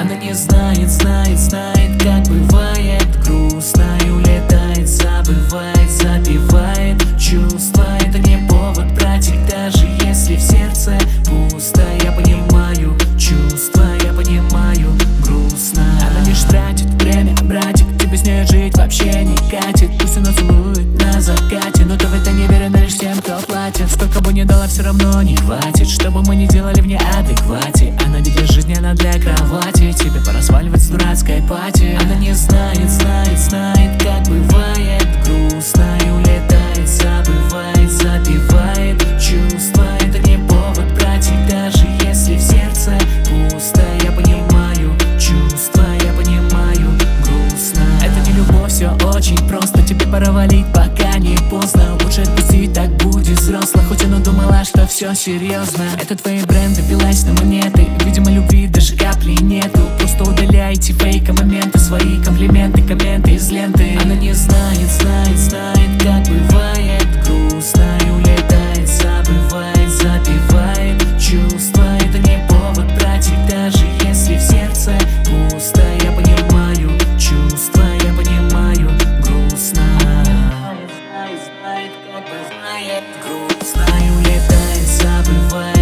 Она не знает, как бывает грустно и улетает, забывает, запивает чувства. Это не повод, братик, даже если в сердце пусто. Я понимаю чувства, я понимаю, грустно. Она лишь тратит время, братик, тебе с ней жить вообще не катит. Пусть она целует на закате, но ты в это не верен лишь тем, кто платит. Сколько бы ни дала, все равно не хватит, что бы мы ни делали в неадеквате. Она не для жизни, она для кровати. Тебе пора сваливать с дурацкой пати. Она не знает, как бывает грустно и улетает, забывает, запивает чувства. Это не повод, братик, даже если в сердце пусто. Я понимаю чувства, я понимаю, грустно. Это не любовь, все очень просто. Тебе пора валить, пока не поздно. Лучше отпустить, так будет взросло. Хоть она думала, что все серьезно. Это твои бренды, велась на монеты. Видимо, любви даже капли нету. Просто удаляйте фейка моменты, свои комплименты, комменты из ленты. Она не знает, как бывает грустно и улетает, забывает, запивает чувства. Это не повод, братик, даже если в сердце пусто. Я понимаю чувства, я понимаю, грустно. Знает, как бывает грустно и улетает, забывает